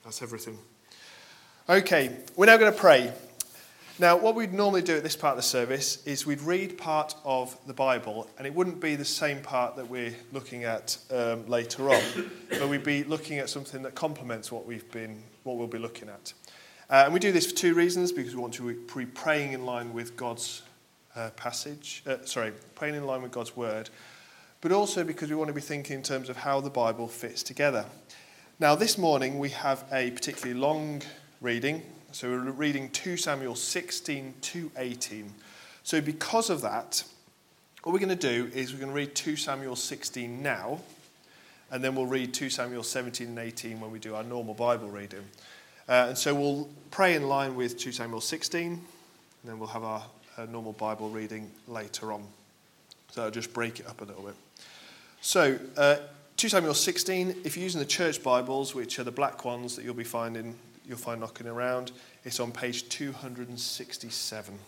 That's everything. Okay, we're now going to pray. Now, what we'd normally do at this part of the service is we'd read part of the Bible, and it wouldn't be the same part that we're looking at later on, but we'd be looking at something that complements what we'll be looking at. And we do this for two reasons, because we want to be praying in line with God's praying in line with God's word, but also because we want to be thinking in terms of how the Bible fits together. Now, this morning we have a particularly long reading. So we're reading 2 Samuel 16 to 18. So because of that, what we're going to do is we're going to read 2 Samuel 16 now, and then we'll read 2 Samuel 17 and 18 when we do our normal Bible reading. And so we'll pray in line with 2 Samuel 16, and then we'll have our normal Bible reading later on. So I'll just break it up a little bit. So 2 Samuel 16, if you're using the church Bibles, which are the black ones that you'll find knocking around, it's on page 267.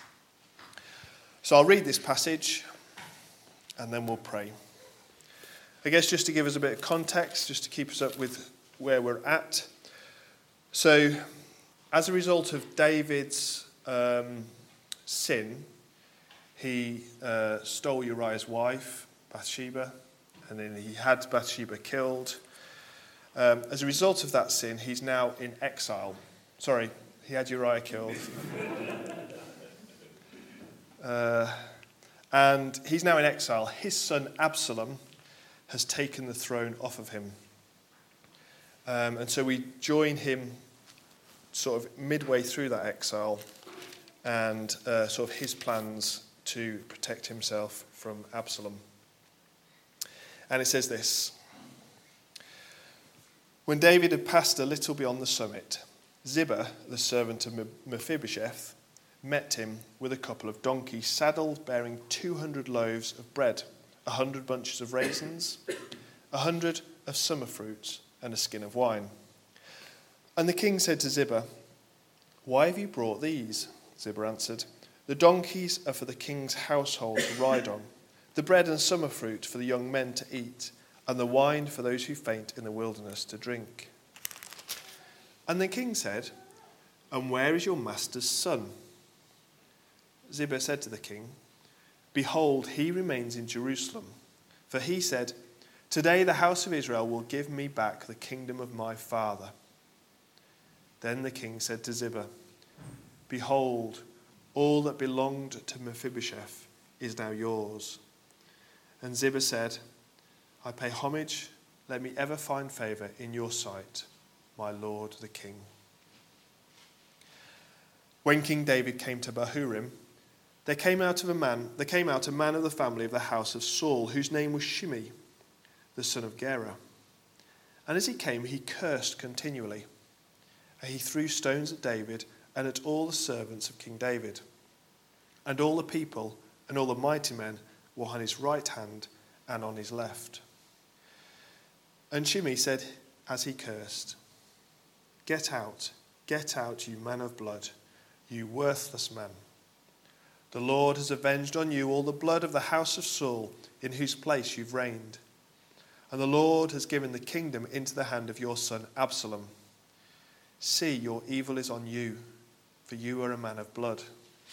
So I'll read this passage and then we'll pray. I guess just to give us a bit of context, just to keep us up with where we're at. So as a result of David's sin, he stole Uriah's wife, Bathsheba, and then he had Bathsheba killed. As a result of that sin, he's now in exile. Sorry, he had Uriah killed. And he's now in exile. His son Absalom has taken the throne off of him. And so we join him sort of midway through that exile and sort of his plans to protect himself from Absalom. And it says this: When David had passed a little beyond the summit, Ziba, the servant of Mephibosheth, met him with a couple of donkeys saddled, bearing 200 loaves of bread, 100 bunches of raisins, 100 of summer fruits, and a skin of wine. And the king said to Ziba, "Why have you brought these?" Ziba answered, "The donkeys are for the king's household to ride on, the bread and summer fruit for the young men to eat, and the wine for those who faint in the wilderness to drink." And the king said, "And where is your master's son?" Ziba said to the king, "Behold, he remains in Jerusalem. For he said, 'Today the house of Israel will give me back the kingdom of my father.'" Then the king said to Ziba, "Behold, all that belonged to Mephibosheth is now yours." And Ziba said, "I pay homage. Let me ever find favor in your sight, my lord the king." When King David came to Bahurim, there came out a man of the family of the house of Saul, whose name was Shimei, the son of Gera. And as he came, he cursed continually. And he threw stones at David and at all the servants of King David. And all the people and all the mighty men were on his right hand and on his left. And Shimei said, as he cursed, get out, you man of blood, you worthless man. The Lord has avenged on you all the blood of the house of Saul, in whose place you've reigned. And the Lord has given the kingdom into the hand of your son Absalom. See, your evil is on you, for you are a man of blood."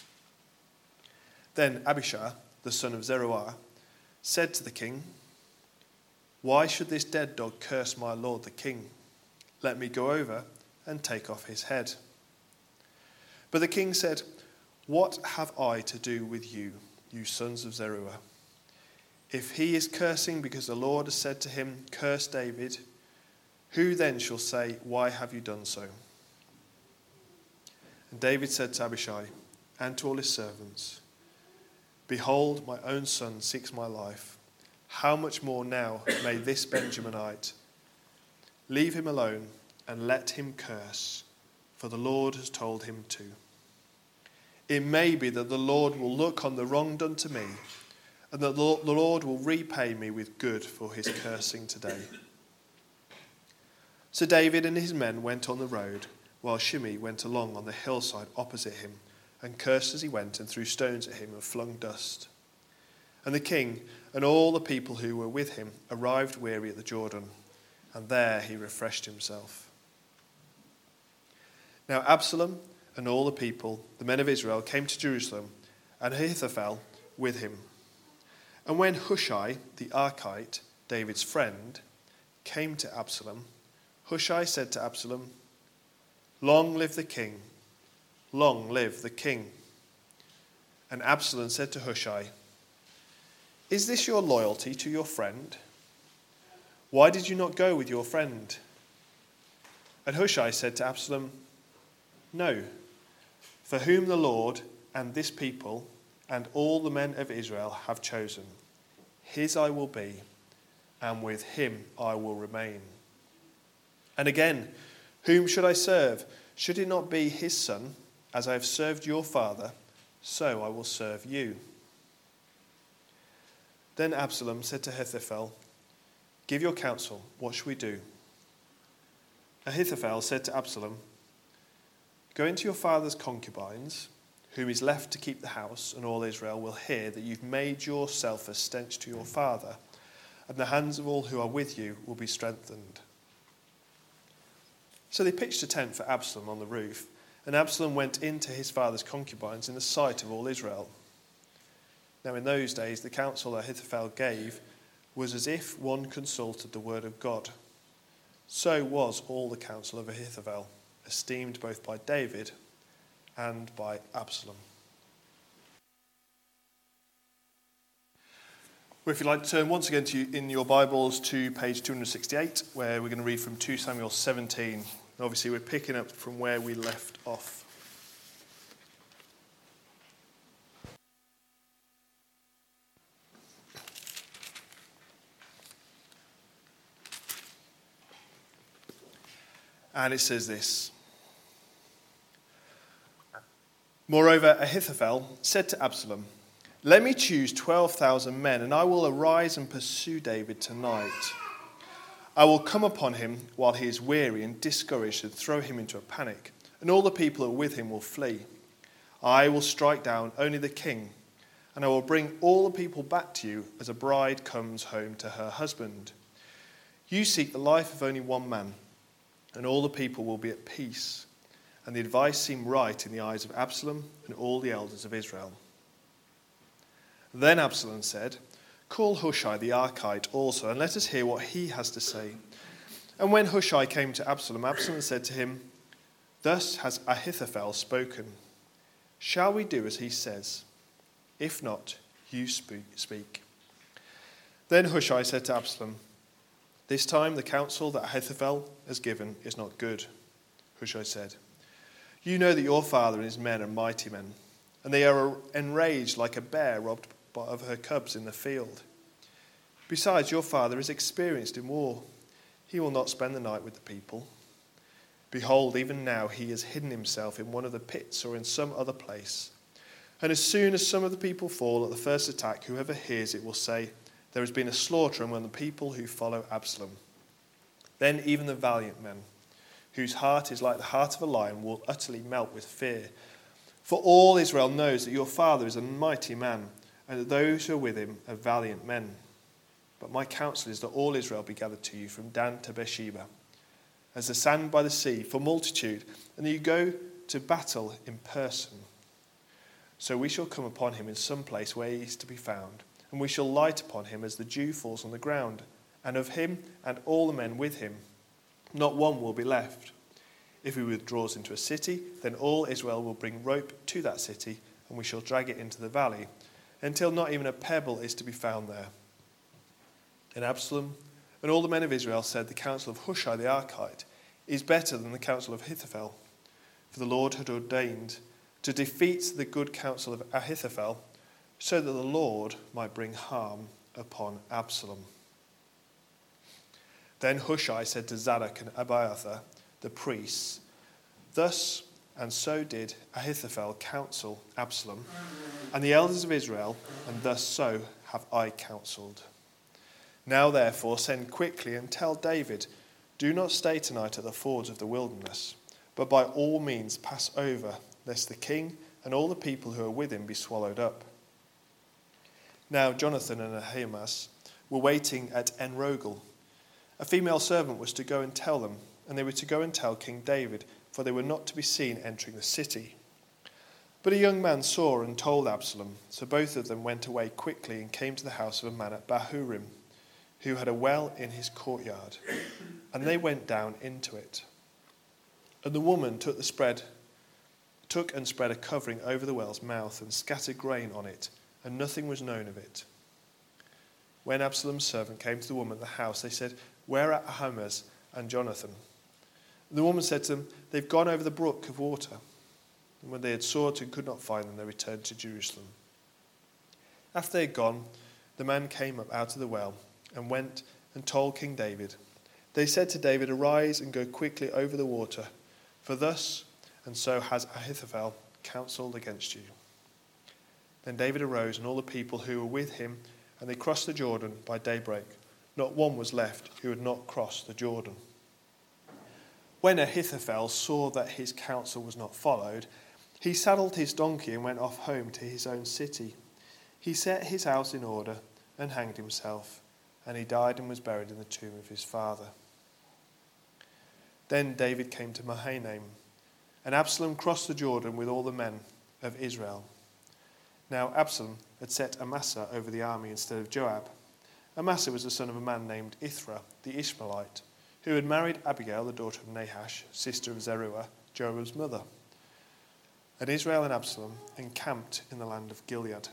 Then Abishai, the son of Zeruiah, said to the king, "Why should this dead dog curse my lord the king? Let me go over and take off his head." But the king said, "What have I to do with you, you sons of Zeruiah? If he is cursing because the Lord has said to him, 'Curse David,' who then shall say, 'Why have you done so?'" And David said to Abishai and to all his servants, "Behold, my own son seeks my life. How much more now may this Benjaminite? Leave him alone and let him curse, for the Lord has told him to. It may be that the Lord will look on the wrong done to me, and that the Lord will repay me with good for his cursing today." So David and his men went on the road, while Shimei went along on the hillside opposite him, and cursed as he went, and threw stones at him and flung dust. And the king and all the people who were with him arrived weary at the Jordan, and there he refreshed himself. Now Absalom and all the people, the men of Israel, came to Jerusalem, and Ahithophel with him. And when Hushai the Archite, David's friend, came to Absalom, Hushai said to Absalom, "Long live the king! Long live the king!" And Absalom said to Hushai, "Is this your loyalty to your friend? Why did you not go with your friend?" And Hushai said to Absalom, "No, for whom the Lord and this people and all the men of Israel have chosen, his I will be, and with him I will remain. And again, whom should I serve? Should it not be his son? As I have served your father, so I will serve you." Then Absalom said to Ahithophel, "Give your counsel, what shall we do?" Ahithophel said to Absalom, "Go into your father's concubines, whom is left to keep the house, and all Israel will hear that you've made yourself a stench to your father, and the hands of all who are with you will be strengthened." So they pitched a tent for Absalom on the roof, and Absalom went into his father's concubines in the sight of all Israel. Now in those days the counsel Ahithophel gave was as if one consulted the word of God. So was all the counsel of Ahithophel, esteemed both by David and by Absalom. Well, if you'd like to turn once again in your Bibles to page 268, where we're going to read from 2 Samuel 17. And obviously we're picking up from where we left off. And it says this: "Moreover, Ahithophel said to Absalom, 'Let me choose 12,000 men, and I will arise and pursue David tonight. I will come upon him while he is weary and discouraged and throw him into a panic, and all the people who are with him will flee. I will strike down only the king, and I will bring all the people back to you as a bride comes home to her husband. You seek the life of only one man, and all the people will be at peace.' And the advice seemed right in the eyes of Absalom and all the elders of Israel. Then Absalom said, 'Call Hushai the Archite also, and let us hear what he has to say.' And when Hushai came to Absalom, Absalom said to him, 'Thus has Ahithophel spoken. Shall we do as he says? If not, you speak.' Then Hushai said to Absalom, 'This time the counsel that Ahithophel has given is not good.' Hushai said, 'You know that your father and his men are mighty men, and they are enraged like a bear robbed of her cubs in the field. Besides, your father is experienced in war. He will not spend the night with the people. Behold, even now he has hidden himself in one of the pits or in some other place. And as soon as some of the people fall at the first attack, whoever hears it will say, there has been a slaughter among the people who follow Absalom. Then even the valiant men, whose heart is like the heart of a lion, will utterly melt with fear. For all Israel knows that your father is a mighty man, and that those who are with him are valiant men. But my counsel is that all Israel be gathered to you from Dan to Beersheba, as the sand by the sea, for multitude, and that you go to battle in person. So we shall come upon him in some place where he is to be found, and we shall light upon him as the dew falls on the ground, and of him and all the men with him, not one will be left. If he withdraws into a city, then all Israel will bring rope to that city, and we shall drag it into the valley, until not even a pebble is to be found there.' And Absalom and all the men of Israel said, 'The counsel of Hushai the Archite is better than the counsel of Ahithophel.' For the Lord had ordained to defeat the good counsel of Ahithophel, so that the Lord might bring harm upon Absalom. Then Hushai said to Zadok and Abiathar, the priests, 'Thus and so did Ahithophel counsel Absalom, and the elders of Israel, and thus so have I counselled. Now therefore send quickly and tell David, do not stay tonight at the fords of the wilderness, but by all means pass over, lest the king and all the people who are with him be swallowed up.' Now Jonathan and Ahimaaz were waiting at En-Rogel. A female servant was to go and tell them, and they were to go and tell King David, for they were not to be seen entering the city. But a young man saw and told Absalom, so both of them went away quickly and came to the house of a man at Bahurim, who had a well in his courtyard, and they went down into it. And the woman took and spread a covering over the well's mouth and scattered grain on it, and nothing was known of it. When Absalom's servant came to the woman at the house, they said, "Where are Ahimaaz and Jonathan?" And the woman said to them, "They've gone over the brook of water." And when they had sought and could not find them, they returned to Jerusalem. After they had gone, the man came up out of the well and went and told King David. They said to David, "Arise and go quickly over the water, for thus and so has Ahithophel counseled against you." Then David arose and all the people who were with him, and they crossed the Jordan by daybreak. Not one was left who had not crossed the Jordan. When Ahithophel saw that his counsel was not followed, he saddled his donkey and went off home to his own city. He set his house in order and hanged himself, and he died and was buried in the tomb of his father. Then David came to Mahanaim, and Absalom crossed the Jordan with all the men of Israel. Now Absalom had set Amasa over the army instead of Joab. Amasa was the son of a man named Ithra, the Ishmaelite, who had married Abigail, the daughter of Nahash, sister of Zeruiah, Joab's mother. And Israel and Absalom encamped in the land of Gilead.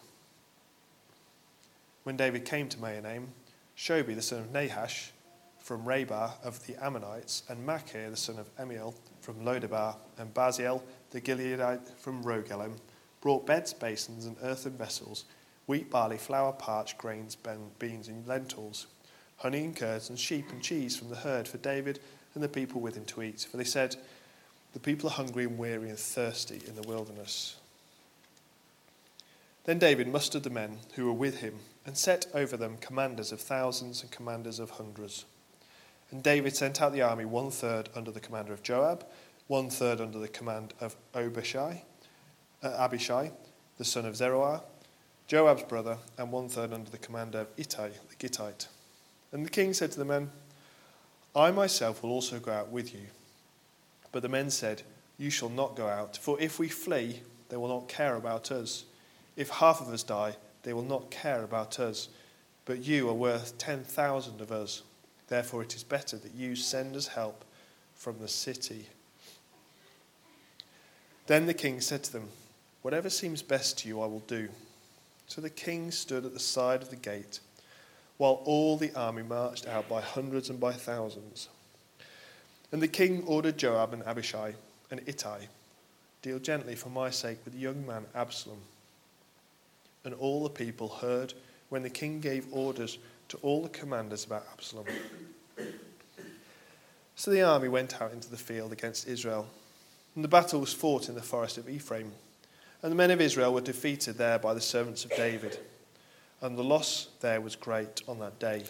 When David came to Mahanaim, Shobi, the son of Nahash, from Rabbah of the Ammonites, and Machir, the son of Amiel, from Lodebar, and Baziel, the Gileadite, from Rogelim, brought beds, basins, and earthen vessels, wheat, barley, flour, parched grains, beans, and lentils, honey and curds, and sheep and cheese from the herd for David and the people with him to eat. For they said, "The people are hungry and weary and thirsty in the wilderness." Then David mustered the men who were with him and set over them commanders of thousands and commanders of hundreds. And David sent out the army 1/3 under the commander of Joab, 1/3 under the command of Abishai, the son of Zeruiah, Joab's brother, and 1/3 under the commander of Ittai, the Gittite. And the king said to the men, "I myself will also go out with you." But the men said, "You shall not go out, for if we flee, they will not care about us. If half of us die, they will not care about us. But you are worth 10,000 of us. Therefore it is better that you send us help from the city." Then the king said to them, "Whatever seems best to you, I will do." So the king stood at the side of the gate, while all the army marched out by hundreds and by thousands. And the king ordered Joab and Abishai and Ittai, "Deal gently for my sake with the young man Absalom." And all the people heard when the king gave orders to all the commanders about Absalom. So the army went out into the field against Israel, and the battle was fought in the forest of Ephraim. And the men of Israel were defeated there by the servants of David, and the loss there was great on that day.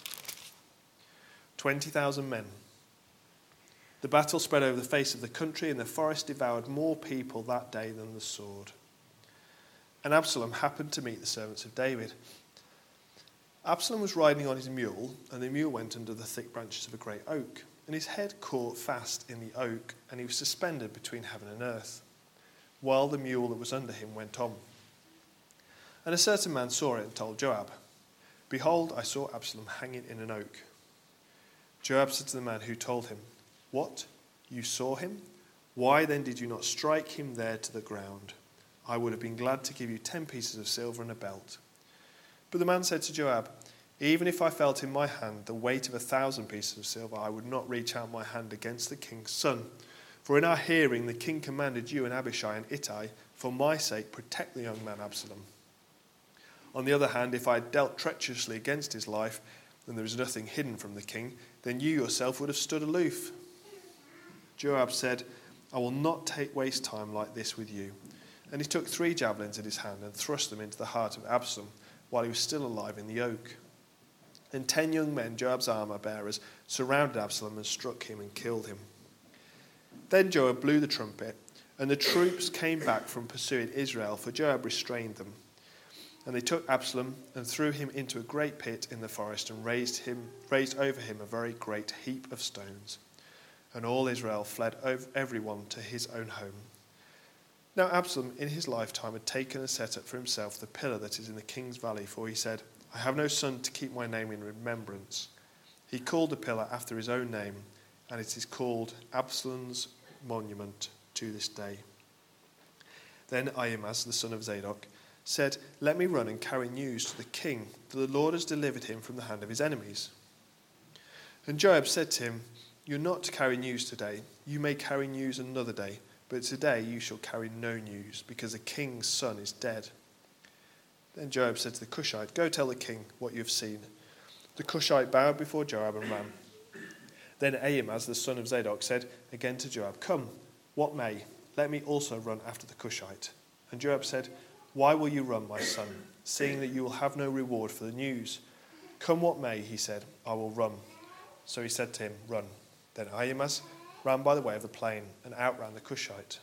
20,000 men. The battle spread over the face of the country, and the forest devoured more people that day than the sword. And Absalom happened to meet the servants of David. Absalom was riding on his mule, and the mule went under the thick branches of a great oak, and his head caught fast in the oak, and he was suspended between heaven and earth, while the mule that was under him went on. And a certain man saw it and told Joab, "Behold, I saw Absalom hanging in an oak." Joab said to the man who told him, "What? You saw him? Why then did you not strike him there to the ground? I would have been glad to give you 10 pieces of silver and a belt." But the man said to Joab, "Even if I felt in my hand the weight of 1,000 pieces of silver, I would not reach out my hand against the king's son. For in our hearing the king commanded you and Abishai and Ittai, for my sake, protect the young man Absalom. On the other hand, if I had dealt treacherously against his life, and there was nothing hidden from the king, then you yourself would have stood aloof." Joab said, "I will not waste time like this with you." And he took 3 javelins in his hand and thrust them into the heart of Absalom while he was still alive in the oak. And 10 young men, Joab's armor bearers, surrounded Absalom and struck him and killed him. Then Joab blew the trumpet, and the troops came back from pursuing Israel, for Joab restrained them. And they took Absalom and threw him into a great pit in the forest and raised over him a very great heap of stones. And all Israel fled everyone to his own home. Now Absalom in his lifetime had taken and set up for himself the pillar that is in the king's valley, for he said, I have no son to keep my name in remembrance. He called the pillar after his own name, and it is called Absalom's monument to this day. Then Ahimaaz, the son of Zadok, said, Let me run and carry news to the king, for the Lord has delivered him from the hand of his enemies. And Joab said to him, You're not to carry news today. You may carry news another day, but today you shall carry no news, because the king's son is dead. Then Joab said to the Cushite, Go tell the king what you have seen. The Cushite bowed before Joab and ran. Then Ahimaaz, the son of Zadok, said again to Joab, Come, what may, let me also run after the Cushite. And Joab said, Why will you run, my son, seeing that you will have no reward for the news? Come what may, he said, I will run. So he said to him, Run. Then Ahimaaz ran by the way of the plain and outran the Cushite.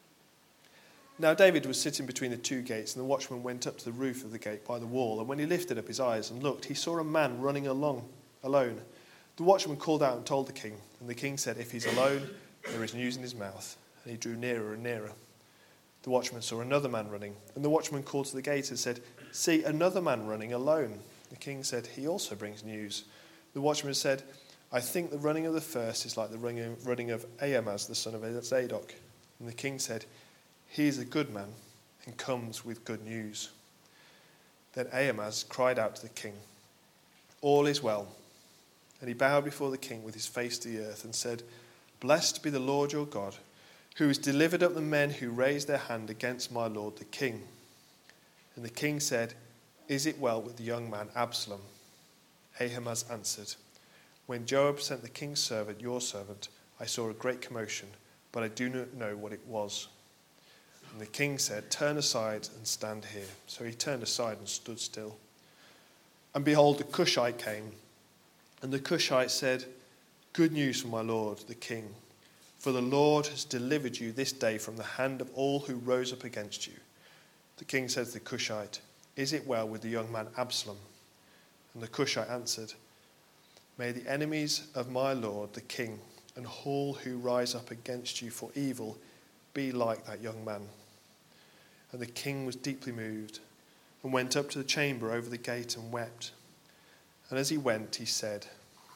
Now David was sitting between the two gates, and the watchman went up to the roof of the gate by the wall. And when he lifted up his eyes and looked, he saw a man running along alone. The watchman called out and told the king. And the king said, If he's alone, there is news in his mouth. And he drew nearer and nearer. The watchman saw another man running. And the watchman called to the gate and said, See, another man running alone. The king said, He also brings news. The watchman said, I think the running of the first is like the running of Ahimaaz, the son of Zadok. And the king said, He is a good man and comes with good news. Then Ahimaaz cried out to the king, All is well. And he bowed before the king with his face to the earth and said, Blessed be the Lord your God, who has delivered up the men who raised their hand against my lord the king. And the king said, Is it well with the young man Absalom? Ahimaaz answered, When Joab sent the king's servant, your servant, I saw a great commotion, but I do not know what it was. And the king said, Turn aside and stand here. So he turned aside and stood still. And behold, the Cushite came. And the Cushite said, Good news for my lord, the king. For the Lord has delivered you this day from the hand of all who rose up against you. The king said to the Cushite, Is it well with the young man Absalom? And the Cushite answered, May the enemies of my lord, the king, and all who rise up against you for evil be like that young man. And the king was deeply moved and went up to the chamber over the gate and wept. And as he went, he said,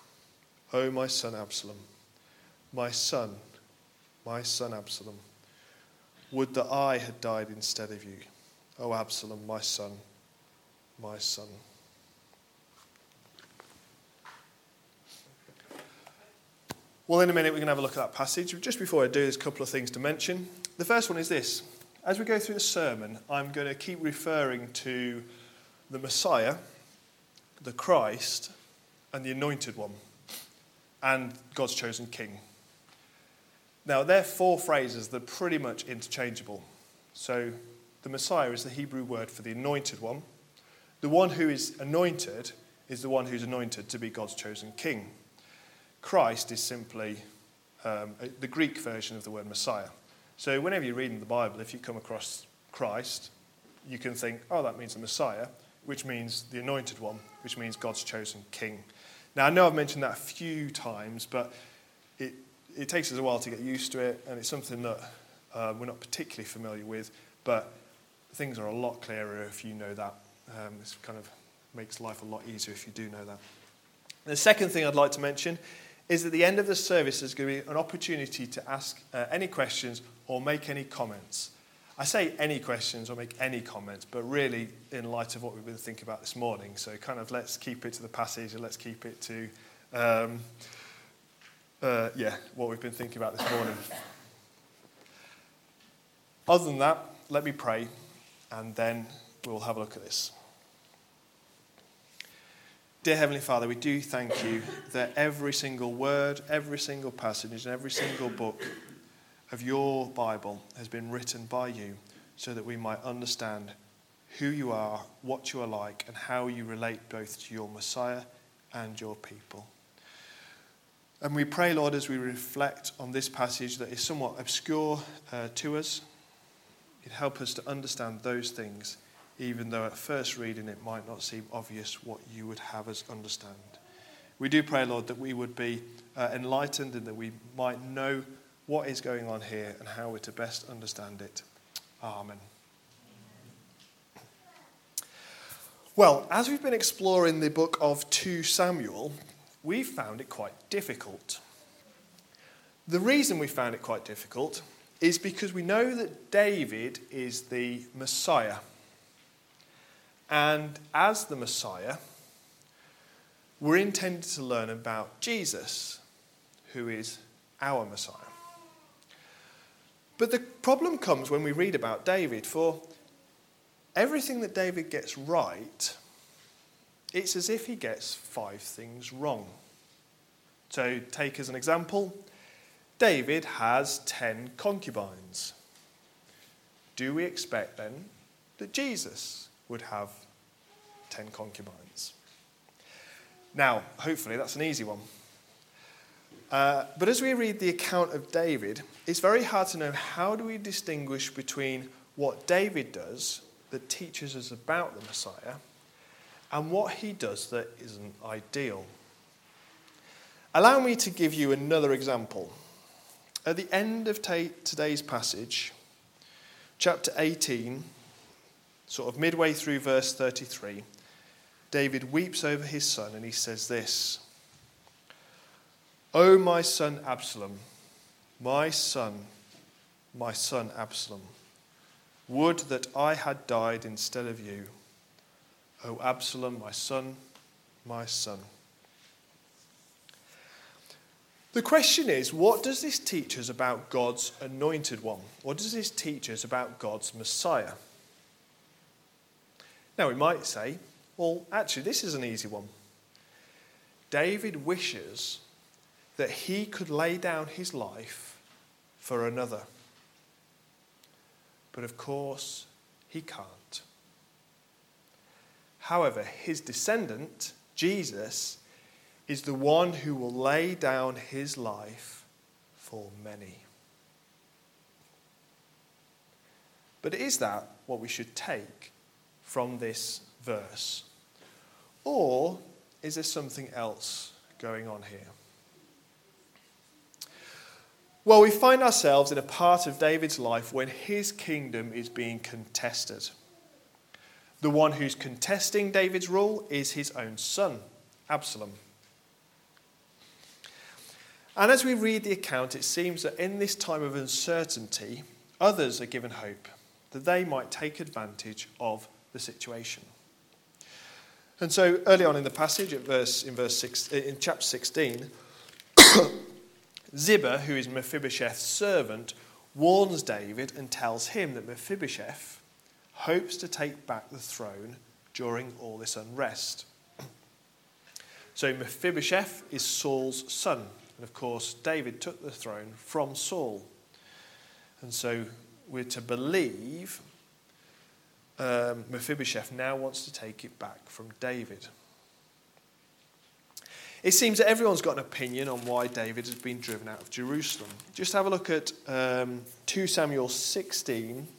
O my son Absalom, my son Absalom, would that I had died instead of you. O Absalom, my son, my son. Well, in a minute we're going to have a look at that passage. Just before I do, there's a couple of things to mention. The first one is this. As we go through the sermon, I'm going to keep referring to the Messiah, the Christ, and the Anointed One, and God's chosen King. Now, they're four phrases that are pretty much interchangeable. So, the Messiah is the Hebrew word for the Anointed One. The one who is anointed is the one who's anointed to be God's chosen King. Christ is simply the Greek version of the word Messiah. So whenever you read in the Bible, if you come across Christ, you can think, oh, that means the Messiah, which means the Anointed One, which means God's chosen King. Now, I know I've mentioned that a few times, but it takes us a while to get used to it, and it's something that we're not particularly familiar with, but things are a lot clearer if you know that. This kind of makes life a lot easier if you do know that. The second thing I'd like to mention is at the end of the service there's going to be an opportunity to ask any questions or make any comments. I say any questions or make any comments, but really in light of what we've been thinking about this morning, so kind of let's keep it to the passage and let's keep it to what we've been thinking about this morning. Other than that, let me pray and then we'll have a look at this. Dear Heavenly Father, we do thank you that every single word, every single passage, and every single book of your Bible has been written by you so that we might understand who you are, what you are like, and how you relate both to your Messiah and your people. And we pray, Lord, as we reflect on this passage that is somewhat obscure to us, you'd help us to understand those things, even though at first reading it might not seem obvious what you would have us understand. We do pray, Lord, that we would be enlightened and that we might know what is going on here and how we're to best understand it. Amen. Well, as we've been exploring the book of 2 Samuel, we've found it quite difficult. The reason we found it quite difficult is because we know that David is the Messiah. And as the Messiah, we're intended to learn about Jesus, who is our Messiah. But the problem comes when we read about David, for everything that David gets right, it's as if he gets 5 things wrong. So take as an example, David has 10 concubines. Do we expect then that Jesus would have 10 concubines? Now, hopefully that's an easy one. But as we read the account of David, it's very hard to know how do we distinguish between what David does that teaches us about the Messiah and what he does that isn't ideal. Allow me to give you another example. At the end of today's passage, chapter 18, sort of midway through verse 33, David weeps over his son and he says this: "O my son Absalom, my son Absalom, would that I had died instead of you. O Absalom, my son, my son." The question is, what does this teach us about God's anointed one? What does this teach us about God's Messiah? Now we might say, well, actually this is an easy one. David wishes that he could lay down his life for another. But of course, he can't. However, his descendant, Jesus, is the one who will lay down his life for many. But is that what we should take from this verse? Or is there something else going on here? Well, we find ourselves in a part of David's life when his kingdom is being contested. The one who's contesting David's rule is his own son, Absalom. And as we read the account, it seems that in this time of uncertainty, others are given hope that they might take advantage of the situation. And so early on in the passage, in chapter 16, Ziba, who is Mephibosheth's servant, warns David and tells him that Mephibosheth hopes to take back the throne during all this unrest. So Mephibosheth is Saul's son. And of course, David took the throne from Saul. And so we're to believe Mephibosheth now wants to take it back from David. It seems that everyone's got an opinion on why David has been driven out of Jerusalem. Just have a look at 2 Samuel 16,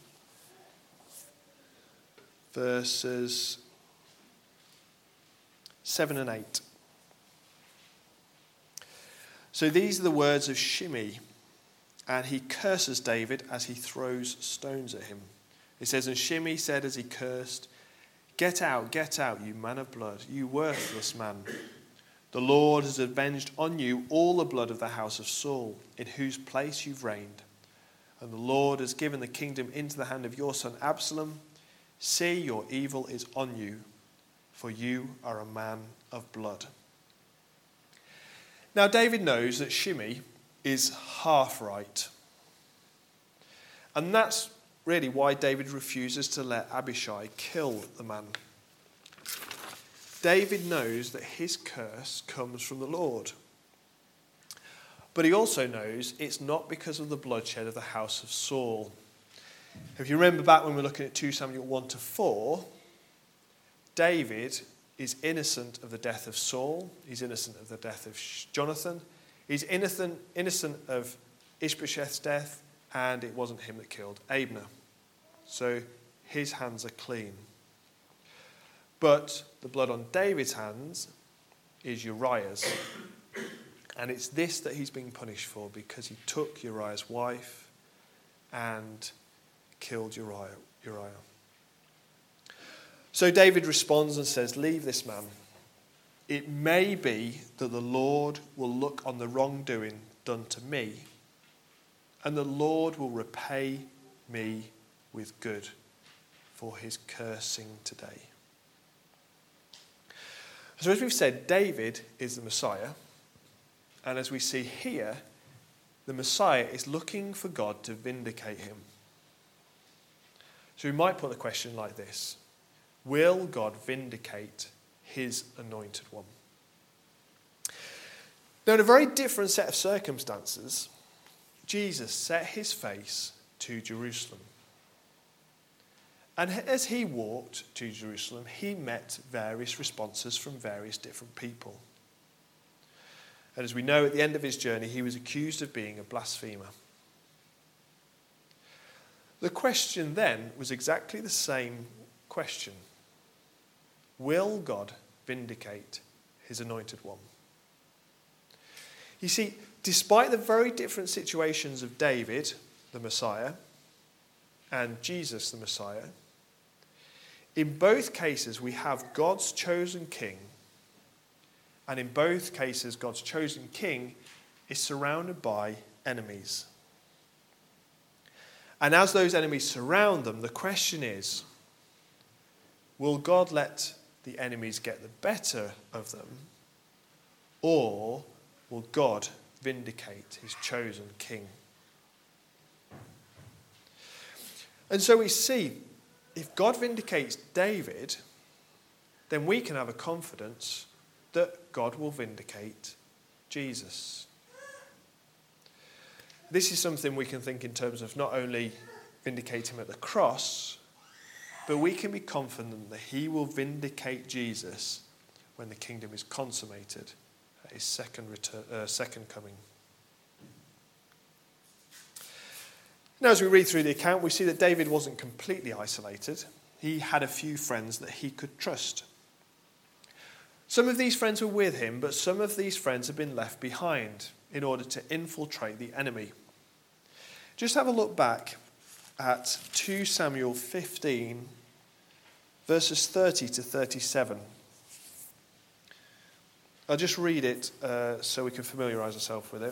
verses 7 and 8. So these are the words of Shimei, and he curses David as he throws stones at him. It says, "And Shimei said as he cursed, 'Get out, you man of blood, you worthless man. The Lord has avenged on you all the blood of the house of Saul, in whose place you've reigned. And the Lord has given the kingdom into the hand of your son Absalom. See, your evil is on you, for you are a man of blood.'" Now David knows that Shimei is half right. And that's really why David refuses to let Abishai kill the man. David knows that his curse comes from the Lord. But he also knows it's not because of the bloodshed of the house of Saul. If you remember back when we were looking at 2 Samuel 1-4, David is innocent of the death of Saul. He's innocent of the death of Jonathan. He's innocent of Ishbosheth's death, and it wasn't him that killed Abner. So his hands are clean. But the blood on David's hands is Uriah's. And it's this that he's being punished for, because he took Uriah's wife and killed Uriah. So David responds and says, "Leave this man. It may be that the Lord will look on the wrongdoing done to me, and the Lord will repay me with good for his cursing today." So as we've said, David is the Messiah. And as we see here, the Messiah is looking for God to vindicate him. So we might put the question like this: will God vindicate his anointed one? Now, in a very different set of circumstances, Jesus set his face to Jerusalem. And as he walked to Jerusalem, he met various responses from various different people. And as we know, at the end of his journey, he was accused of being a blasphemer. The question then was exactly the same question: will God vindicate his anointed one? You see, despite the very different situations of David, the Messiah, and Jesus, the Messiah, in both cases we have God's chosen king. And in both cases, God's chosen king is surrounded by enemies. And as those enemies surround them, the question is, will God let the enemies get the better of them? Or will God vindicate his chosen king? And so we see, if God vindicates David, then we can have a confidence that God will vindicate Jesus. This is something we can think in terms of not only vindicate him at the cross, but we can be confident that he will vindicate Jesus when the kingdom is consummated at his second coming. Now, as we read through the account, we see that David wasn't completely isolated. He had a few friends that he could trust. Some of these friends were with him, but some of these friends had been left behind in order to infiltrate the enemy. Just have a look back at 2 Samuel 15, verses 30 to 37. I'll just read it so we can familiarise ourselves with it.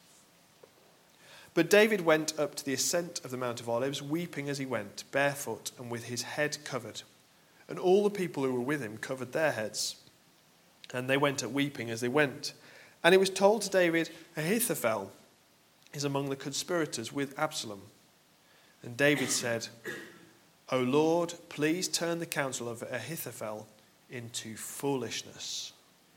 But David went up to the ascent of the Mount of Olives, weeping as he went, barefoot and with his head covered. And all the people who were with him covered their heads. And they went up weeping as they went. And it was told to David, Ahithophel is among the conspirators with Absalom. And David said, O Lord, please turn the counsel of Ahithophel into foolishness.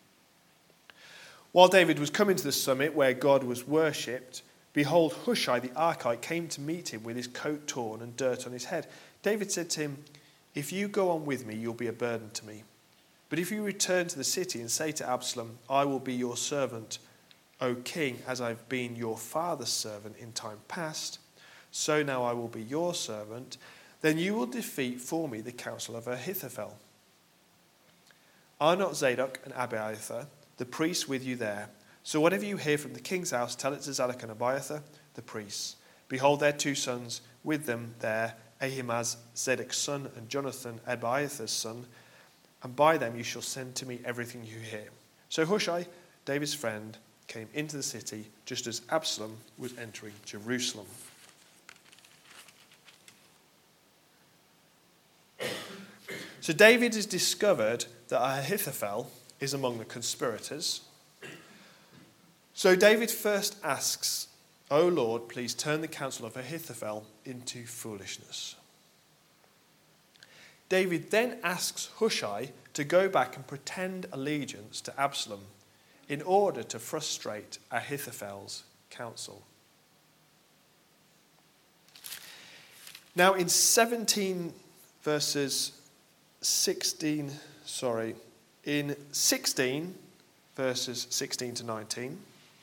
While David was coming to the summit where God was worshipped, behold, Hushai the Archite came to meet him with his coat torn and dirt on his head. David said to him, If you go on with me, you'll be a burden to me. But if you return to the city and say to Absalom, I will be your servant, O king, as I've been your father's servant in time past, so now I will be your servant, then you will defeat for me the counsel of Ahithophel. Are not Zadok and Abiathar, the priests, with you there? So whatever you hear from the king's house, tell it to Zadok and Abiathar, the priests. Behold, their 2 sons with them there, Ahimaaz, Zadok's son, and Jonathan, Abiathar's son, and by them you shall send to me everything you hear. So Hushai, David's friend, came into the city just as Absalom was entering Jerusalem. So David has discovered that Ahithophel is among the conspirators. So David first asks, O Lord, please turn the counsel of Ahithophel into foolishness. David then asks Hushai to go back and pretend allegiance to Absalom in order to frustrate Ahithophel's counsel. Now in 16 verses 16 to 19,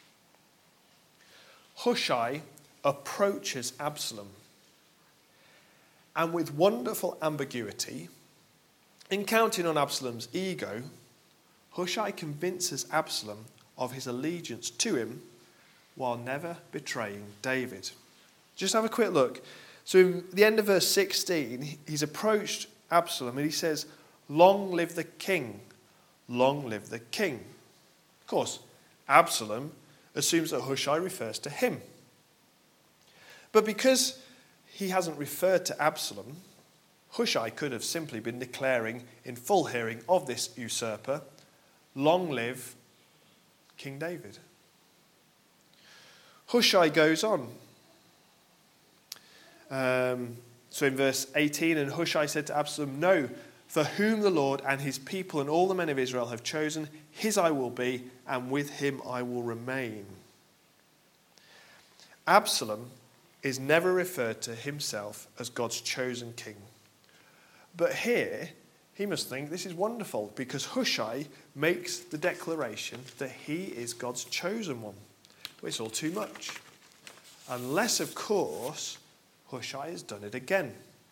Hushai approaches Absalom and with wonderful ambiguity, in counting on Absalom's ego, Hushai convinces Absalom of his allegiance to him while never betraying David. Just have a quick look. So in the end of verse 16, he's approached Absalom and he says, "Long live the king, long live the king." Of course, Absalom assumes that Hushai refers to him. But because he hasn't referred to Absalom, Hushai could have simply been declaring in full hearing of this usurper, "Long live King David." Hushai goes on. So in verse 18, "And Hushai said to Absalom, 'No, for whom the Lord and his people and all the men of Israel have chosen, his I will be, and with him I will remain.'" Absalom is never referred to himself as God's chosen king. But here, he must think this is wonderful because Hushai makes the declaration that he is God's chosen one. But it's all too much. Unless, of course, Hushai has done it again.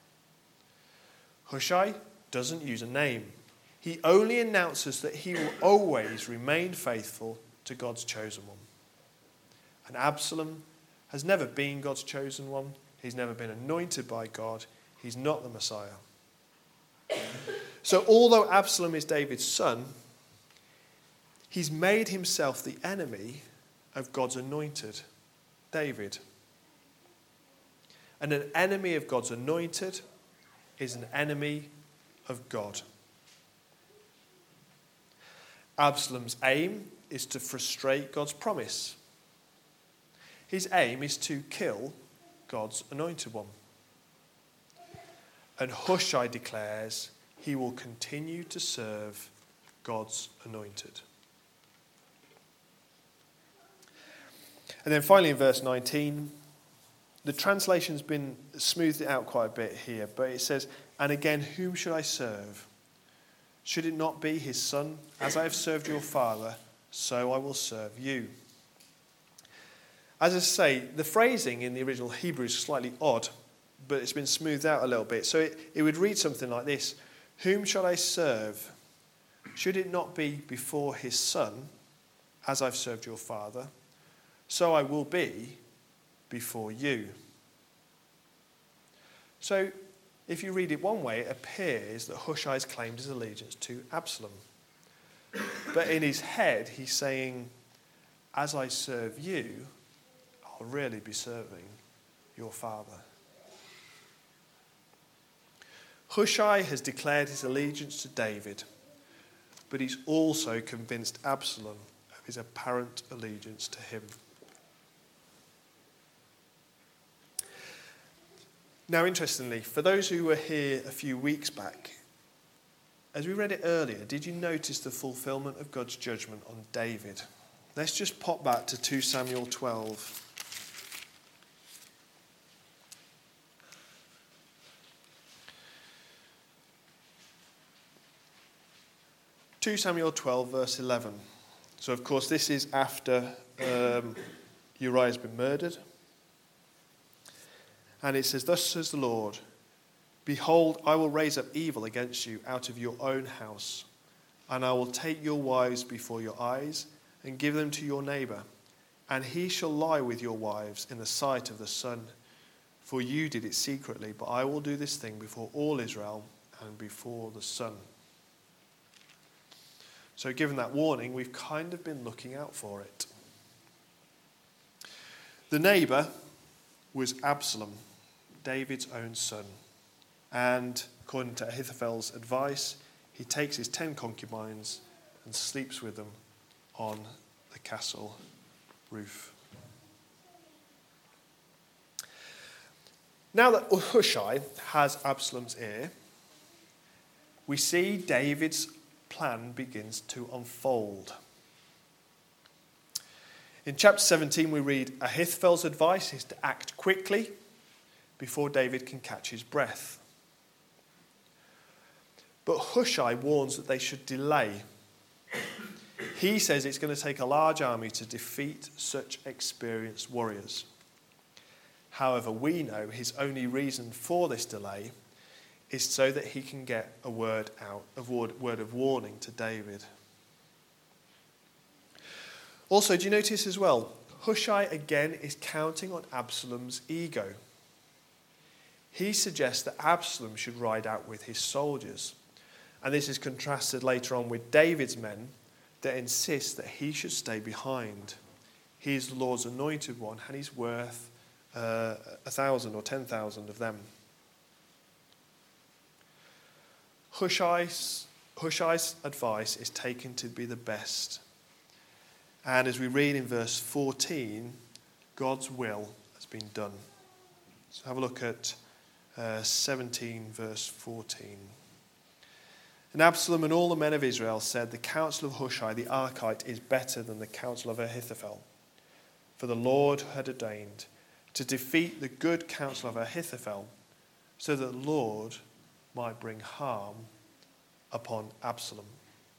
Hushai doesn't use a name. He only announces that he will always remain faithful to God's chosen one. And Absalom has never been God's chosen one. He's never been anointed by God. He's not the Messiah. So although Absalom is David's son, he's made himself the enemy of God's anointed, David. And an enemy of God's anointed is an enemy of God. Absalom's aim is to frustrate God's promise. His aim is to kill God's anointed one. And Hushai declares he will continue to serve God's anointed. And then finally in verse 19, the translation's been smoothed out quite a bit here, but it says, "And again, whom should I serve? Should it not be his son? As I have served your father, so I will serve you." As I say, the phrasing in the original Hebrew is slightly odd, but it's been smoothed out a little bit. So it would read something like this: "Whom shall I serve? Should it not be before his son, as I've served your father, so I will be before you." So if you read it one way, it appears that Hushai's claimed his allegiance to Absalom. But in his head, he's saying, as I serve you, I'll really be serving your father. Hushai has declared his allegiance to David, but he's also convinced Absalom of his apparent allegiance to him. Now, interestingly, for those who were here a few weeks back, as we read it earlier, did you notice the fulfillment of God's judgment on David? Let's just pop back to 2 Samuel 12. 2 Samuel 12, verse 11. So, of course, this is after Uriah has been murdered. And it says, "Thus says the Lord, behold, I will raise up evil against you out of your own house, and I will take your wives before your eyes and give them to your neighbor, and he shall lie with your wives in the sight of the sun. For you did it secretly, but I will do this thing before all Israel and before the sun." So given that warning, we've kind of been looking out for it. The neighbor was Absalom, David's own son. And according to Ahithophel's advice, he takes his 10 concubines and sleeps with them on the castle roof. Now that Hushai has Absalom's ear, we see David's plan begins to unfold. In chapter 17, we read, Ahithophel's advice is to act quickly before David can catch his breath. But Hushai warns that they should delay. He says it's going to take a large army to defeat such experienced warriors. However, we know his only reason for this delay is so that he can get a word of warning to David. Also, do you notice as well, Hushai again is counting on Absalom's ego. He suggests that Absalom should ride out with his soldiers. And this is contrasted later on with David's men that insist that he should stay behind. He is the Lord's anointed one, and he's worth 1,000 or 10,000 of them. Hushai's advice is taken to be the best. And as we read in verse 14, God's will has been done. So have a look at 17 verse 14. And Absalom and all the men of Israel said, the counsel of Hushai the Archite is better than the counsel of Ahithophel. For the Lord had ordained to defeat the good counsel of Ahithophel, so that the Lord might bring harm upon Absalom.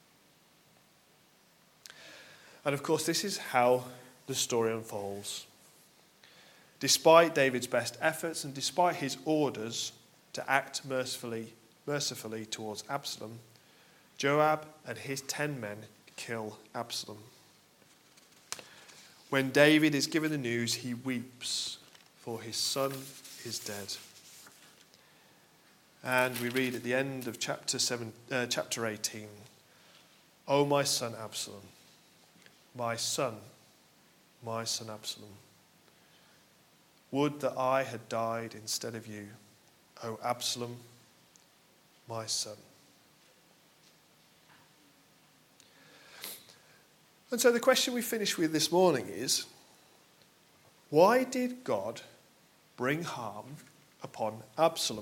And of course, this is how the story unfolds. Despite David's best efforts and despite his orders to act mercifully towards Absalom, Joab and his 10 men kill Absalom. When David is given the news, he weeps, for his son is dead. And we read at the end of chapter 18, O my son Absalom, my son Absalom, would that I had died instead of you, O Absalom, my son. And so the question we finish with this morning is, why did God bring harm upon Absalom?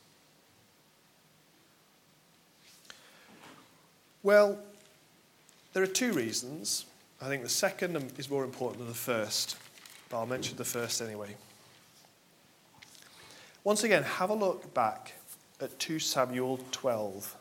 Well, there are two reasons. I think the second is more important than the first, but I'll mention the first anyway. Once again, have a look back at 2 Samuel 12.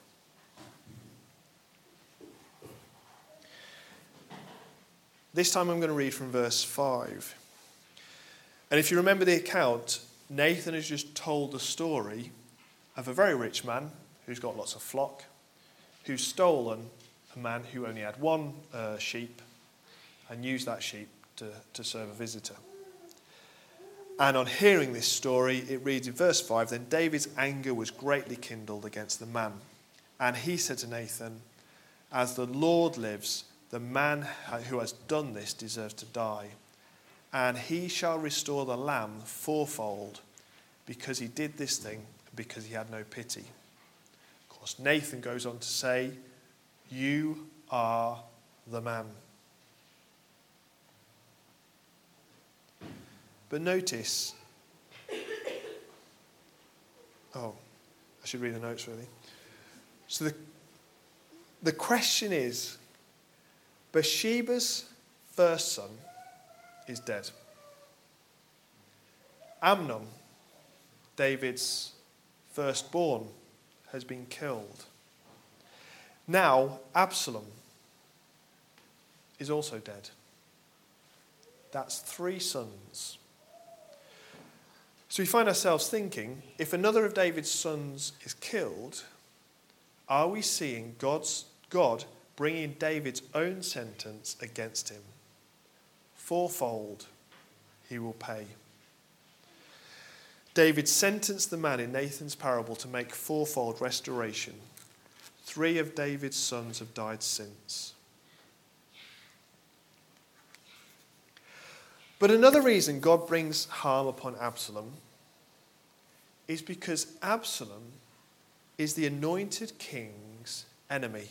This time I'm going to read from verse 5. And if you remember the account, Nathan has just told the story of a very rich man who's got lots of flock, who's stolen a man who only had one sheep and used that sheep to serve a visitor. And on hearing this story, it reads in verse 5, then David's anger was greatly kindled against the man. And he said to Nathan, as the Lord lives, the man who has done this deserves to die. And he shall restore the lamb fourfold, because he did this thing, because he had no pity. Of course, Nathan goes on to say, you are the man. But notice, I should read the notes really. So the question is, Bathsheba's first son is dead. Amnon, David's firstborn, has been killed. Now Absalom is also dead. That's 3 sons. So we find ourselves thinking, if another of David's sons is killed, are we seeing God bringing David's own sentence against him? Fourfold he will pay. David sentenced the man in Nathan's parable to make fourfold restoration. 3 of David's sons have died since. But another reason God brings harm upon Absalom is because Absalom is the anointed king's enemy.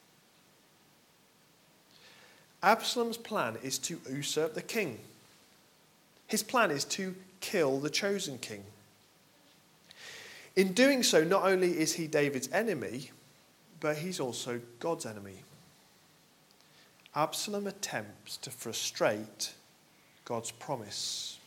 Absalom's plan is to usurp the king. His plan is to kill the chosen king. In doing so, not only is he David's enemy, but he's also God's enemy. Absalom attempts to frustrate God's promise.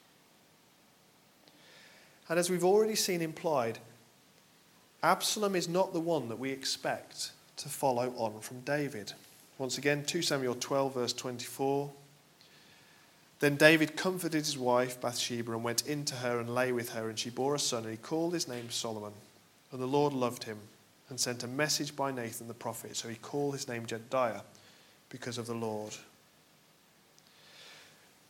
And as we've already seen implied, Absalom is not the one that we expect to follow on from David. Once again, 2 Samuel 12 verse 24. Then David comforted his wife Bathsheba and went in to her and lay with her, and she bore a son, and he called his name Solomon. And the Lord loved him and sent a message by Nathan the prophet, so he called his name Jedediah, because of the Lord.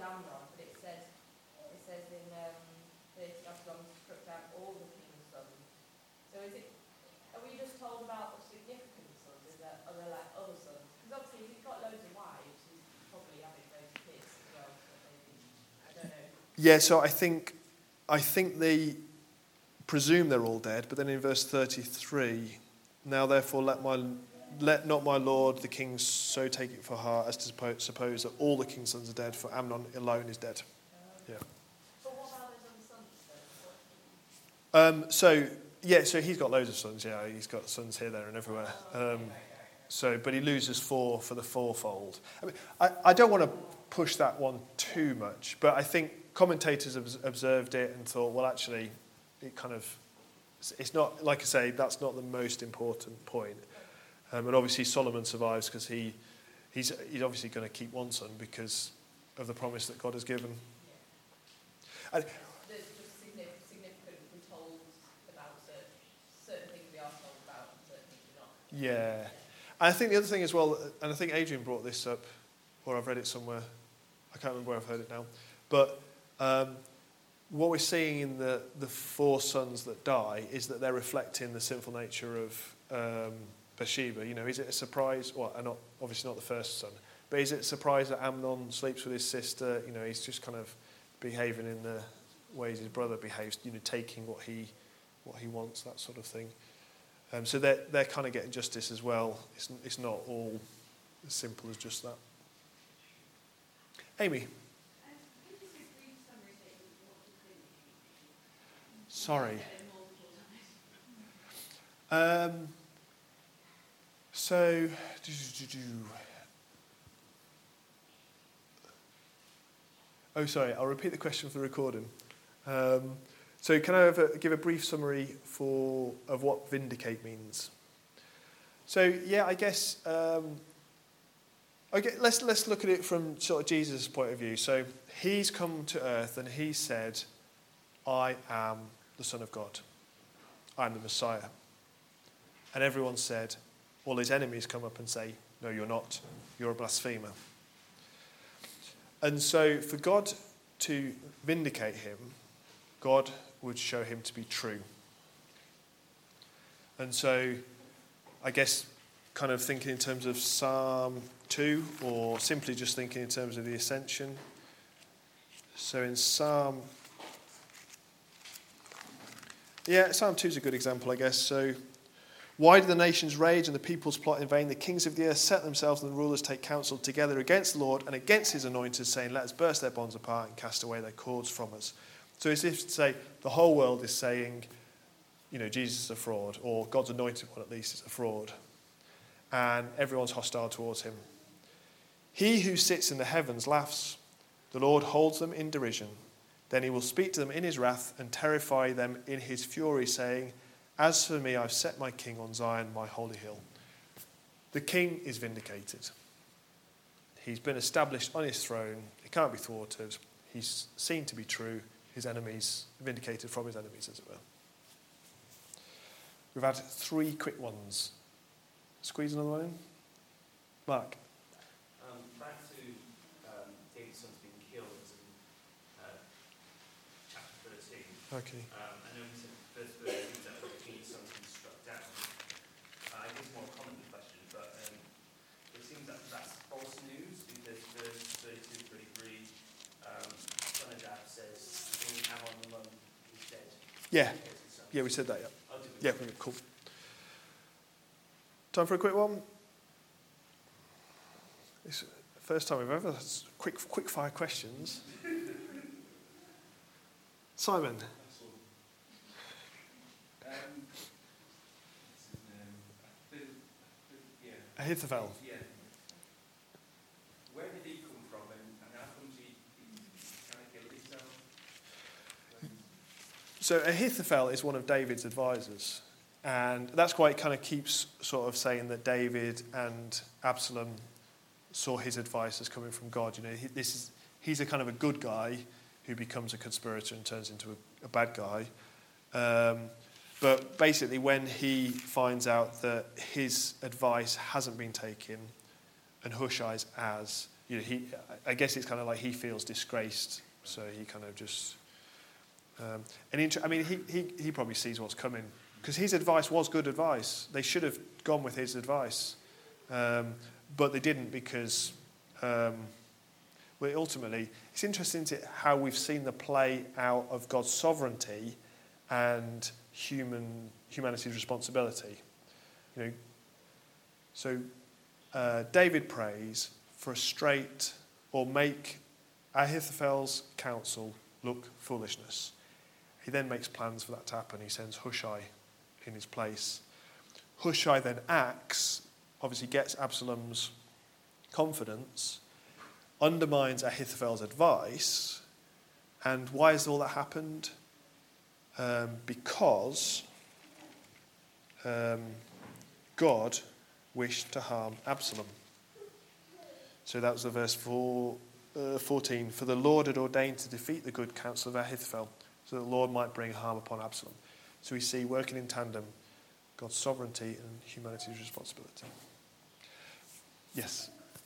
killed Amnon, but it says in 30 Absalom struck down all the king's sons. So are we just told about the significant sons? Are there like other sons? Because obviously if he's got loads of wives, he's probably having loads of kids as well. So maybe, I don't know. Yeah, so I think they presume they're all dead, but then in verse 33, now therefore let not my lord the king so take it for heart as to suppose that all the king's sons are dead, for Amnon alone is dead. Yeah. But what about his other sons then? So he's got loads of sons. Yeah, he's got sons here, there, and everywhere. But he loses 4 for the fourfold. I mean, I don't want to push that one too much, but I think commentators have observed it and thought, well, actually, it's not, like I say, that's not the most important point. And obviously Solomon survives because he's obviously going to keep one son because of the promise that God has given. And, There's just significantly told about certain things we are told about and certain things we're not. yeah. And I think the other thing as well, and I think Adrian brought this up, or I've read it somewhere, I can't remember where I've heard it now, but what we're seeing in the 4 sons that die is that they're reflecting the sinful nature of Bathsheba. You know, is it a surprise? Well, obviously not the first son, but is it a surprise that Amnon sleeps with his sister? You know, he's just kind of behaving in the ways his brother behaves. You know, taking what he wants, that sort of thing. So they're kind of getting justice as well. It's not all as simple as just that. Amy. Sorry. Sorry, I'll repeat the question for the recording. So can I give a brief summary of what vindicate means? So, yeah, I guess let's look at it from sort of Jesus' point of view. So he's come to earth and he said, I am the Son of God. I'm the Messiah. And everyone said, all his enemies come up and say, no, you're not. You're a blasphemer. And so for God to vindicate him, God would show him to be true. And so I guess kind of thinking in terms of Psalm 2 or simply just thinking in terms of the ascension. So in Psalm 2 is a good example, I guess. So, why do the nations rage and the peoples plot in vain? The kings of the earth set themselves and the rulers take counsel together against the Lord and against his anointed, saying, let us burst their bonds apart and cast away their cords from us. So it's as if to say the whole world is saying, you know, Jesus is a fraud, or God's anointed one at least is a fraud. And everyone's hostile towards him. He who sits in the heavens laughs. The Lord holds them in derision. Then he will speak to them in his wrath and terrify them in his fury, saying, as for me, I've set my king on Zion, my holy hill. The king is vindicated. He's been established on his throne. He can't be thwarted. He's seen to be true. His enemies, vindicated from his enemies, as it were. We've had 3 quick ones. Squeeze another one in. Mark. Back to David's sons being killed in chapter 13. Okay. I know in the first verse that the king's sons been struck down. I guess more common question, but it seems that that's false news because verse 32, 33, Jonadab says, King Amon alone is dead. Yeah. Yeah, we said that, yeah. Yeah, cool. Time for a quick one? It's the first time we've ever had quick fire questions. Simon. Ahithophel. Yeah. Where did he come from and how come he kind of killed himself? So Ahithophel is one of David's advisors. And that's why it kind of keeps sort of saying that David and Absalom saw his advice as coming from God. You know, he's a kind of a good guy who becomes a conspirator and turns into a bad guy. But basically when he finds out that his advice hasn't been taken and Hushai's has, I guess it's kind of like he feels disgraced, so he kind of just. He probably sees what's coming because his advice was good advice. They should have gone with his advice, but they didn't because. Ultimately, it's interesting how we've seen the play out of God's sovereignty and humanity's responsibility. David prays for make Ahithophel's counsel look foolishness. He then makes plans for that to happen. He sends Hushai in his place. Hushai then acts, obviously gets Absalom's confidence, undermines Ahithophel's advice. And why has all that happened? Because God wished to harm Absalom. So that was the verse 14. For the Lord had ordained to defeat the good counsel of Ahithophel, so that the Lord might bring harm upon Absalom. So we see, working in tandem, God's sovereignty and humanity's responsibility. Yes?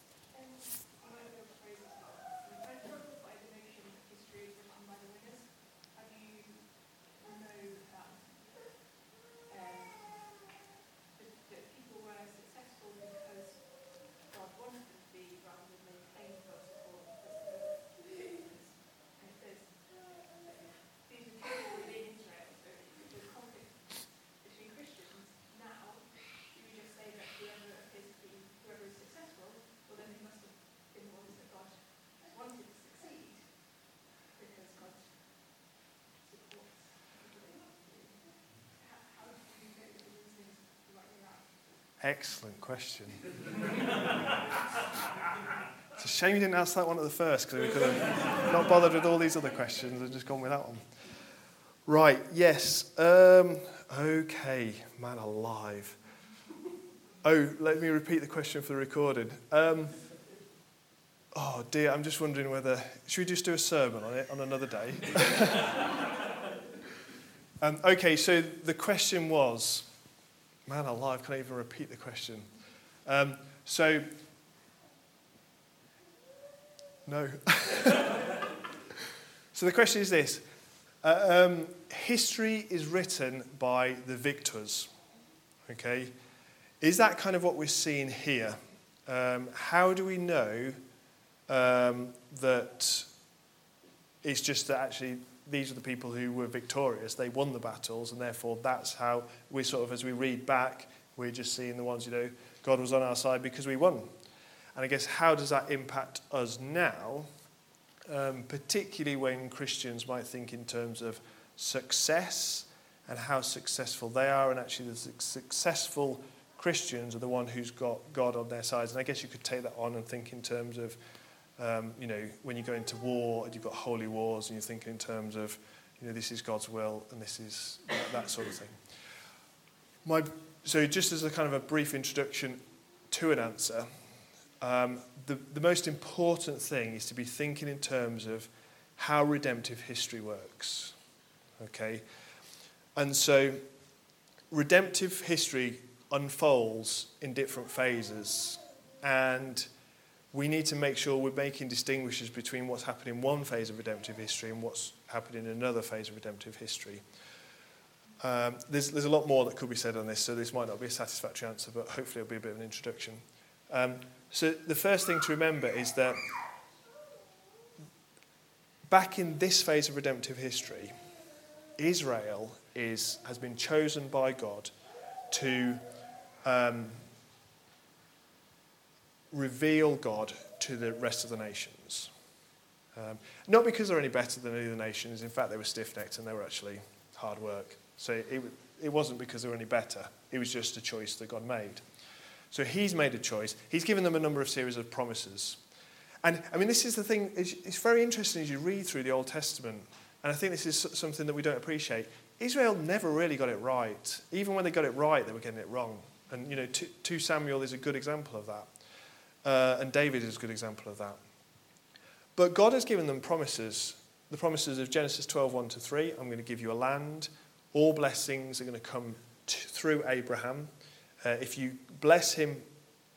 Excellent question. It's a shame you didn't ask that one at the first, because we could have not bothered with all these other questions and just gone with that one. Right, yes. Okay, man alive. Oh, let me repeat the question for the recording. Oh dear, I'm just wondering whether... Should we just do a sermon on it on another day? Okay, so the question was... Man alive, can't even repeat the question. No. So the question is this. History is written by the victors. Okay? Is that kind of what we're seeing here? How do we know that it's just that actually these are the people who were victorious, they won the battles, and therefore that's how we sort of, as we read back, we're just seeing the ones, God was on our side because we won. And I guess how does that impact us now, particularly when Christians might think in terms of success and how successful they are, and actually the successful Christians are the one who's got God on their sides. And I guess you could take that on and think in terms of when you go into war and you've got holy wars and you're thinking in terms of, this is God's will and this is that sort of thing. So just as a kind of a brief introduction to an answer, the most important thing is to be thinking in terms of how redemptive history works. Okay? And so redemptive history unfolds in different phases, and we need to make sure we're making distinguishes between what's happened in one phase of redemptive history and what's happened in another phase of redemptive history. There's a lot more that could be said on this, so this might not be a satisfactory answer, but hopefully it'll be a bit of an introduction. So the first thing to remember is that back in this phase of redemptive history, Israel has been chosen by God to reveal God to the rest of the nations. Not because they're any better than any of the nations. In fact, they were stiff-necked and they were actually hard work. So it wasn't because they were any better. It was just a choice that God made. So he's made a choice. He's given them a number of series of promises. And, this is the thing. It's very interesting as you read through the Old Testament. And I think this is something that we don't appreciate. Israel never really got it right. Even when they got it right, they were getting it wrong. And, 2 Samuel is a good example of that. And David is a good example of that. But God has given them promises. The promises of Genesis 12:1-3. I'm going to give you a land. All blessings are going to come through Abraham. If you bless him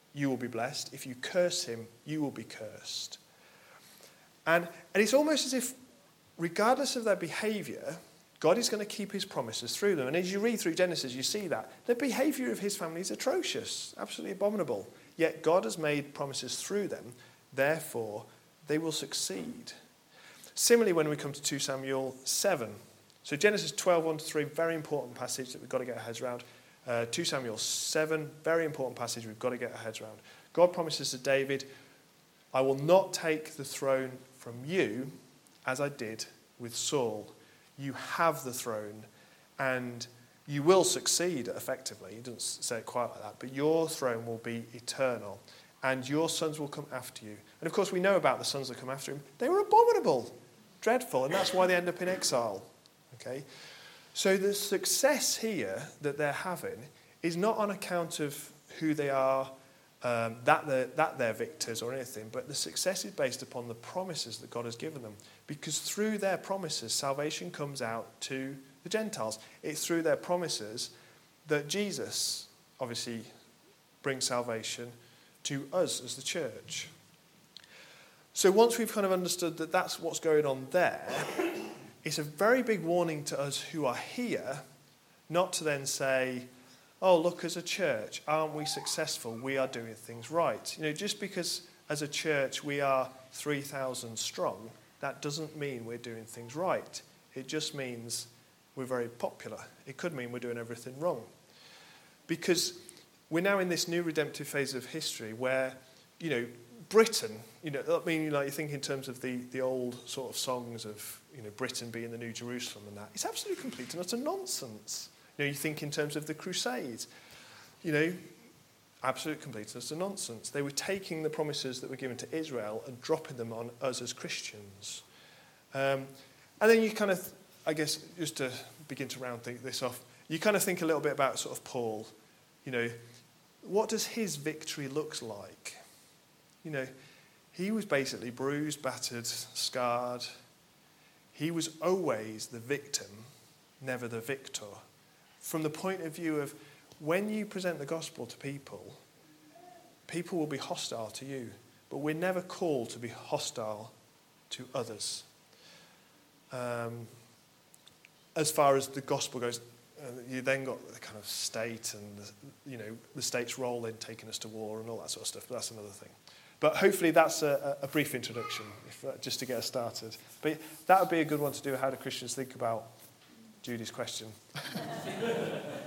you will be blessed. If you curse him, you will be cursed. And it's almost as if, regardless of their behaviour, God is going to keep his promises through them. And as you read through Genesis, you see that. The behaviour of his family is atrocious, absolutely abominable. Yet God has made promises through them. Therefore, they will succeed. Similarly, when we come to 2 Samuel 7. So Genesis 12, 1-3, very important passage that we've got to get our heads around. 2 Samuel 7, very important passage we've got to get our heads around. God promises to David, I will not take the throne from you as I did with Saul. You have the throne and you will succeed effectively. He doesn't say it quite like that, but your throne will be eternal and your sons will come after you. And of course we know about the sons that come after him. They were abominable, dreadful, and that's why they end up in exile. Okay? So the success here that they're having is not on account of who they are, that they're victors or anything, but the success is based upon the promises that God has given them. Because through their promises, salvation comes out to the Gentiles. It's through their promises that Jesus obviously brings salvation to us as the church. So once we've kind of understood that that's what's going on there, it's a very big warning to us who are here, not to then say, oh, look, as a church, aren't we successful? We are doing things right. You know, just because as a church we are 3,000 strong, that doesn't mean we're doing things right. It just means we're very popular. It could mean we're doing everything wrong. Because we're now in this new redemptive phase of history where, you know, Britain, you know, I mean, like you think in terms of the old sort of songs of, you know, Britain being the new Jerusalem and that, it's absolutely complete and utter nonsense. You know, you think in terms of the Crusades, you know, absolute completeness and nonsense. They were taking the promises that were given to Israel and dropping them on us as Christians. And then you kind of, I guess, just to begin to round this off, you kind of think a little bit about sort of Paul. You know, what does his victory look like? You know, he was basically bruised, battered, scarred. He was always the victim, never the victor. From the point of view of when you present the gospel to people, people will be hostile to you, but we're never called to be hostile to others. As far as the gospel goes, you then got the kind of state and the state's role in taking us to war and all that sort of stuff, but that's another thing. But hopefully that's a brief introduction, just to get us started. But that would be a good one to do, how do Christians think about Judy's question.